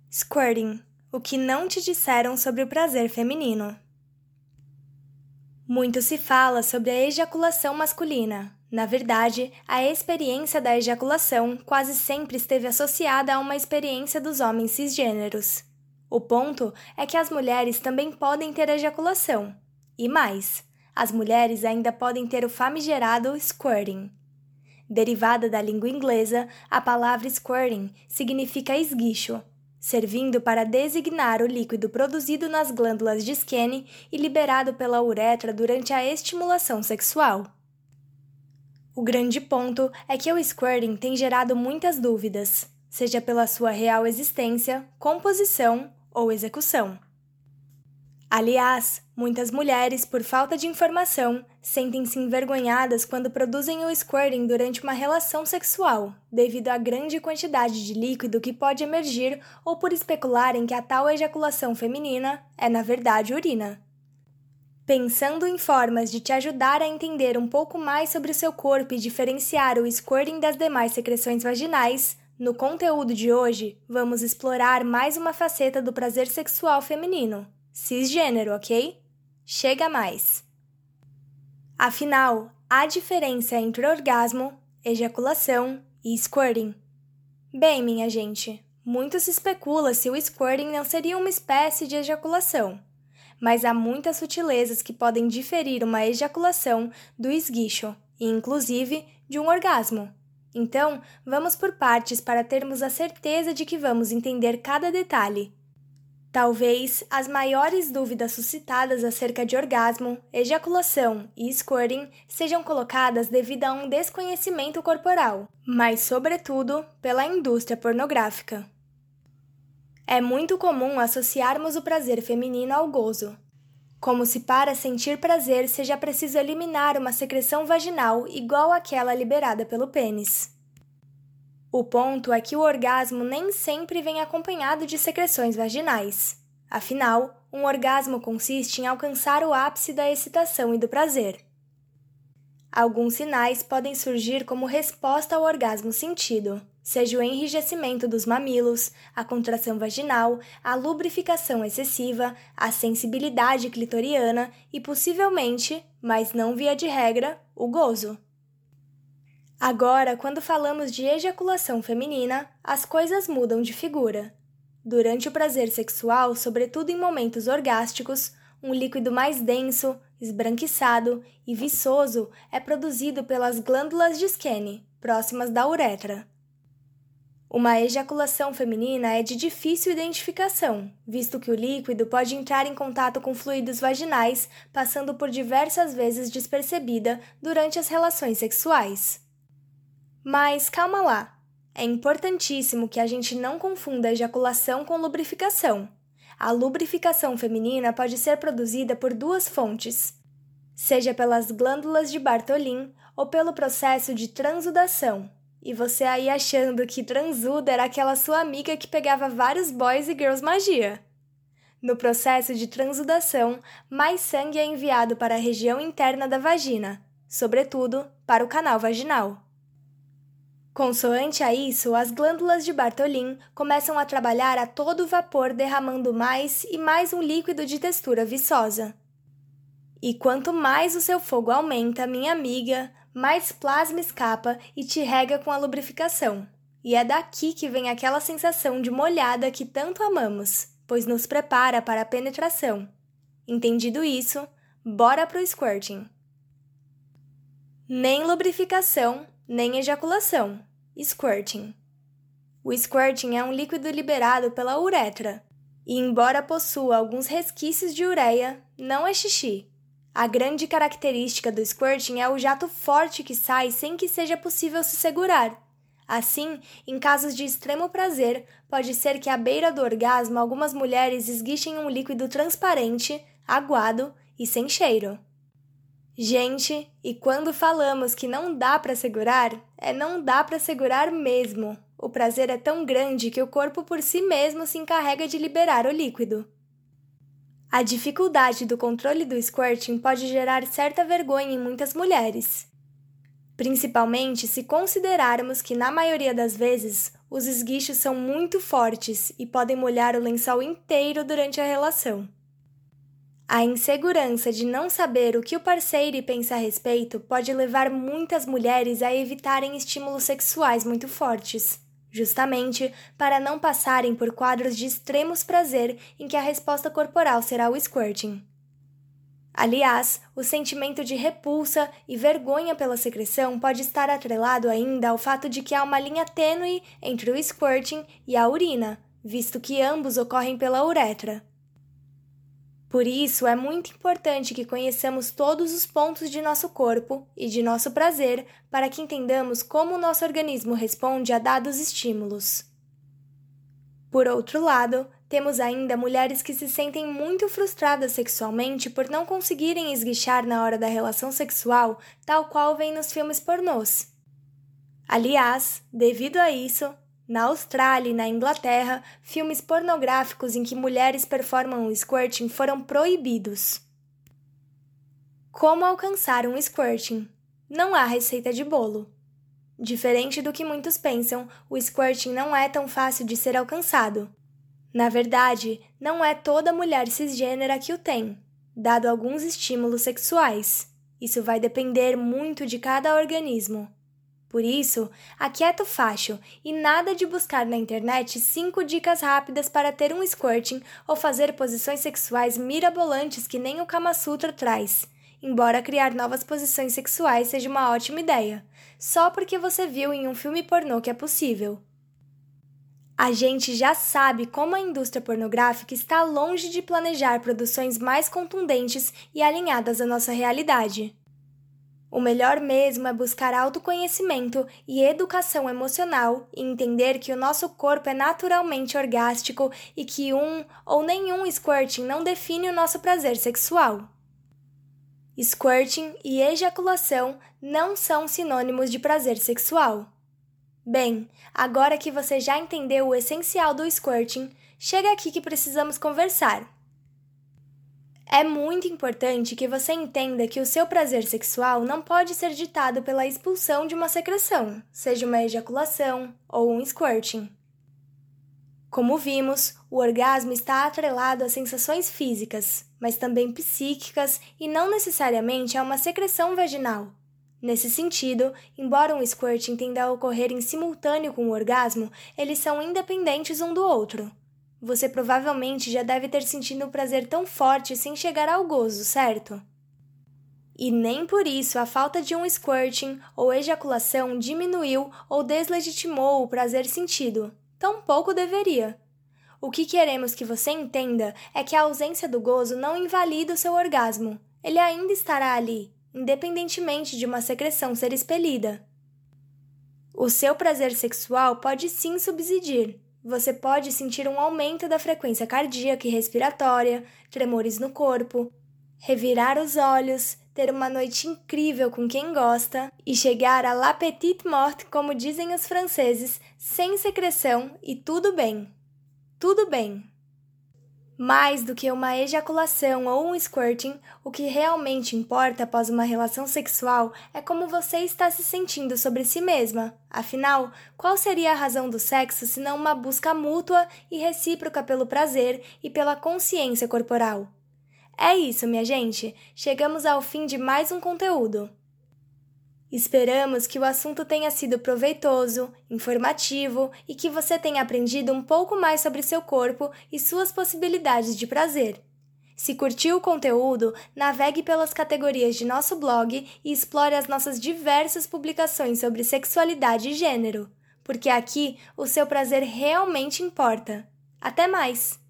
Squirting, o que não te disseram sobre o prazer feminino. Muito se fala sobre a ejaculação masculina. Na verdade, a experiência da ejaculação quase sempre esteve associada a uma experiência dos homens cisgêneros. O ponto é que as mulheres também podem ter ejaculação. E mais, as mulheres ainda podem ter o famigerado squirting. Derivada da língua inglesa, a palavra squirting significa esguicho, servindo para designar o líquido produzido nas glândulas de Skene e liberado pela uretra durante a estimulação sexual. O grande ponto é que o squirting tem gerado muitas dúvidas, seja pela sua real existência, composição ou execução. Aliás, muitas mulheres, por falta de informação, sentem-se envergonhadas quando produzem o squirting durante uma relação sexual, devido à grande quantidade de líquido que pode emergir ou por especularem que a tal ejaculação feminina é, na verdade, urina. Pensando em formas de te ajudar a entender um pouco mais sobre o seu corpo e diferenciar o squirting das demais secreções vaginais, no conteúdo de hoje, vamos explorar mais uma faceta do prazer sexual feminino. Cisgênero, ok? Chega mais! Afinal, há diferença entre orgasmo, ejaculação e squirting. Bem, minha gente, muito se especula se o squirting não seria uma espécie de ejaculação, mas há muitas sutilezas que podem diferir uma ejaculação do esguicho e, inclusive, de um orgasmo. Então, vamos por partes para termos a certeza de que vamos entender cada detalhe. Talvez as maiores dúvidas suscitadas acerca de orgasmo, ejaculação e squirting sejam colocadas devido a um desconhecimento corporal, mas, sobretudo, pela indústria pornográfica. É muito comum associarmos o prazer feminino ao gozo, como se para sentir prazer seja preciso eliminar uma secreção vaginal igual àquela liberada pelo pênis. O ponto é que o orgasmo nem sempre vem acompanhado de secreções vaginais. Afinal, um orgasmo consiste em alcançar o ápice da excitação e do prazer. Alguns sinais podem surgir como resposta ao orgasmo sentido, seja o enrijecimento dos mamilos, a contração vaginal, a lubrificação excessiva, a sensibilidade clitoriana e possivelmente, mas não via de regra, o gozo. Agora, quando falamos de ejaculação feminina, as coisas mudam de figura. Durante o prazer sexual, sobretudo em momentos orgásticos, um líquido mais denso, esbranquiçado e viçoso é produzido pelas glândulas de Skene, próximas da uretra. Uma ejaculação feminina é de difícil identificação, visto que o líquido pode entrar em contato com fluidos vaginais, passando por diversas vezes despercebida durante as relações sexuais. Mas calma lá, é importantíssimo que a gente não confunda ejaculação com lubrificação. A lubrificação feminina pode ser produzida por duas fontes, seja pelas glândulas de Bartholin ou pelo processo de transudação. E você aí achando que transuda era aquela sua amiga que pegava vários boys e girls magia. No processo de transudação, mais sangue é enviado para a região interna da vagina, sobretudo para o canal vaginal. Consoante a isso, as glândulas de Bartholin começam a trabalhar a todo vapor, derramando mais e mais um líquido de textura viçosa. E quanto mais o seu fogo aumenta, minha amiga, mais plasma escapa e te rega com a lubrificação. E é daqui que vem aquela sensação de molhada que tanto amamos, pois nos prepara para a penetração. Entendido isso, bora pro squirting. Nem lubrificação, nem ejaculação. Squirting. O squirting é um líquido liberado pela uretra, e embora possua alguns resquícios de ureia, não é xixi. A grande característica do squirting é o jato forte que sai sem que seja possível se segurar. Assim, em casos de extremo prazer, pode ser que à beira do orgasmo algumas mulheres esguichem um líquido transparente, aguado e sem cheiro. Gente, e quando falamos que não dá para segurar, não dá para segurar mesmo. O prazer é tão grande que o corpo por si mesmo se encarrega de liberar o líquido. A dificuldade do controle do squirting pode gerar certa vergonha em muitas mulheres, principalmente se considerarmos que, na maioria das vezes, os esguichos são muito fortes e podem molhar o lençol inteiro durante a relação. A insegurança de não saber o que o parceiro pensa a respeito pode levar muitas mulheres a evitarem estímulos sexuais muito fortes, justamente para não passarem por quadros de extremos prazer em que a resposta corporal será o squirting. Aliás, o sentimento de repulsa e vergonha pela secreção pode estar atrelado ainda ao fato de que há uma linha tênue entre o squirting e a urina, visto que ambos ocorrem pela uretra. Por isso, é muito importante que conheçamos todos os pontos de nosso corpo e de nosso prazer para que entendamos como o nosso organismo responde a dados estímulos. Por outro lado, temos ainda mulheres que se sentem muito frustradas sexualmente por não conseguirem esguichar na hora da relação sexual, tal qual vem nos filmes pornôs. Aliás, devido a isso, na Austrália e na Inglaterra, filmes pornográficos em que mulheres performam o squirting foram proibidos. Como alcançar um squirting? Não há receita de bolo. Diferente do que muitos pensam, o squirting não é tão fácil de ser alcançado. Na verdade, não é toda mulher cisgênera que o tem, dado alguns estímulos sexuais. Isso vai depender muito de cada organismo. Por isso, aquieta o facho e nada de buscar na internet 5 dicas rápidas para ter um squirting ou fazer posições sexuais mirabolantes que nem o Kama Sutra traz, embora criar novas posições sexuais seja uma ótima ideia, só porque você viu em um filme pornô que é possível. A gente já sabe como a indústria pornográfica está longe de planejar produções mais contundentes e alinhadas à nossa realidade. O melhor mesmo é buscar autoconhecimento e educação emocional e entender que o nosso corpo é naturalmente orgástico e que um ou nenhum squirting não define o nosso prazer sexual. Squirting e ejaculação não são sinônimos de prazer sexual. Bem, agora que você já entendeu o essencial do squirting, chega aqui que precisamos conversar. É muito importante que você entenda que o seu prazer sexual não pode ser ditado pela expulsão de uma secreção, seja uma ejaculação ou um squirting. Como vimos, o orgasmo está atrelado a sensações físicas, mas também psíquicas e não necessariamente a uma secreção vaginal. Nesse sentido, embora um squirting tenda a ocorrer em simultâneo com o orgasmo, eles são independentes um do outro. Você provavelmente já deve ter sentido um prazer tão forte sem chegar ao gozo, certo? E nem por isso a falta de um squirting ou ejaculação diminuiu ou deslegitimou o prazer sentido. Tampouco deveria. O que queremos que você entenda é que a ausência do gozo não invalida o seu orgasmo. Ele ainda estará ali, independentemente de uma secreção ser expelida. O seu prazer sexual pode sim subsistir. Você pode sentir um aumento da frequência cardíaca e respiratória, tremores no corpo, revirar os olhos, ter uma noite incrível com quem gosta e chegar à la petite mort, como dizem os franceses, sem secreção e tudo bem. Tudo bem. Mais do que uma ejaculação ou um squirting, o que realmente importa após uma relação sexual é como você está se sentindo sobre si mesma. Afinal, qual seria a razão do sexo se não uma busca mútua e recíproca pelo prazer e pela consciência corporal? É isso, minha gente. Chegamos ao fim de mais um conteúdo. Esperamos que o assunto tenha sido proveitoso, informativo e que você tenha aprendido um pouco mais sobre seu corpo e suas possibilidades de prazer. Se curtiu o conteúdo, navegue pelas categorias de nosso blog e explore as nossas diversas publicações sobre sexualidade e gênero, porque aqui o seu prazer realmente importa. Até mais!